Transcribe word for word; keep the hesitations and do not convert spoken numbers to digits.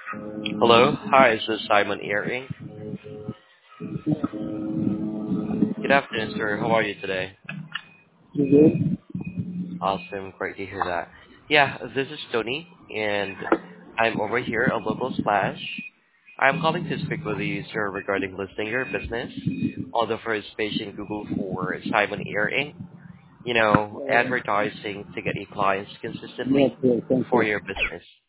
Hello. Hi, this is Simon Earing. Good afternoon, sir. How are you today? You good? Awesome. Great to hear that. Yeah, this is Tony, and I'm over here on Local Splash. I'm calling to speak with you, sir, regarding listing your business on the first page in Google for Simon Earing. You know, Uh, advertising to get you clients yes, consistently yes, thank for you. your business.